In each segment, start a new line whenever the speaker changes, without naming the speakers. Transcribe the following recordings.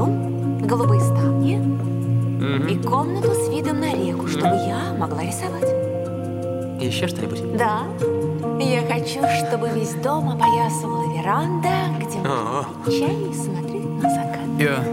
дом, голубые ставни и комнату с видом на реку, чтобы я могла рисовать.
Еще что-нибудь?
Да. Я хочу, чтобы весь дом опоясывала веранда, где можно пить чай и смотреть на закат.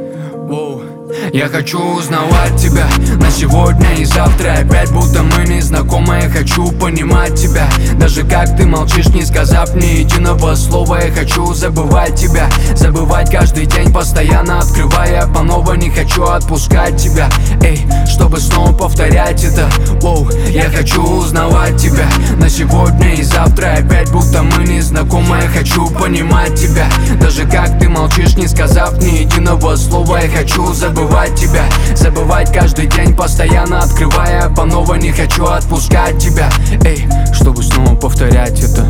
Я хочу узнавать тебя на сегодня и завтра. Опять будто мы не знакомы. Я хочу понимать тебя, даже как ты молчишь, не сказав ни единого слова. Я хочу забывать тебя, забывать каждый день, постоянно открывая по новой. Не хочу отпускать тебя, чтобы снова повторять это. Я хочу узнавать тебя на сегодня и завтра. Опять будто мы не знакомы. Я хочу понимать тебя, даже как ты молчишь, не сказав ни единого слова. Я хочу забывать тебя, забывать каждый день, постоянно открывая по новой. Не хочу отпускать тебя, чтобы снова повторять это.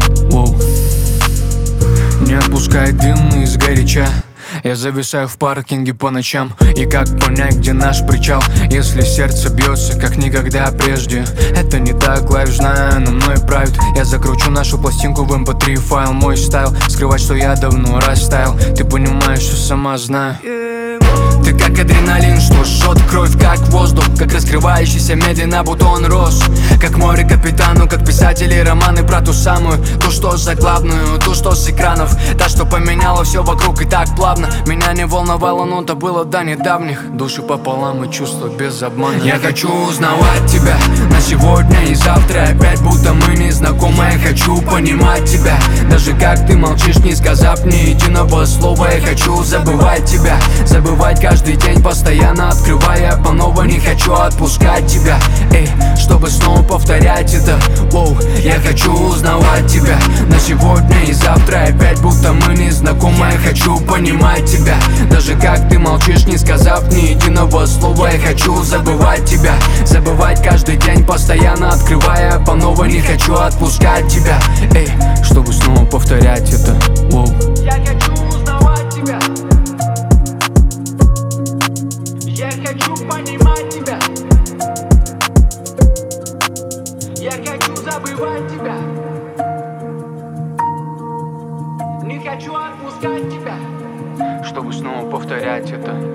Не отпускай дым из горяча. Я зависаю в паркинге по ночам. И как понять, где наш причал, если сердце бьется, как никогда прежде? Это не так, лайф знаю, но мной правит. Я закручу нашу пластинку в mp3 файл. Мой стайл, скрывать, что я давно растаял. Ты понимаешь, что сама знаю. Ты как адреналин, что жжет кровь, как воздух, как раскрывающийся медленно бутон роз. Как море капитану, как писатели романы про ту самую, ту, что заглавную, ту, что с экранов. Та, что поменяла все вокруг и так плавно. Меня не волновало, но то было до недавних. Души пополам и чувства без обмана. Я хочу узнавать тебя на сегодня и завтра. Опять будто мы не знакомы. Я хочу понимать тебя, даже как ты молчишь, не сказав ни единого слова. Я хочу забывать тебя, забывать каждый день, постоянно открывая по новой. Не хочу отпускать тебя, чтобы снова повторять это. Я хочу узнавать тебя на сегодня и завтра. Опять будто мы не знакомы. Я хочу понимать тебя, даже как ты молчишь, не сказав ни единого слова. Я хочу забывать тебя, забывать каждый день, постоянно открывая по новой. Не хочу отпускать тебя, чтобы снова повторять это.
Я хочу узнавать тебя. Я хочу понимать тебя. Я хочу забывать тебя. Не хочу отпускать тебя,
чтобы снова повторять это.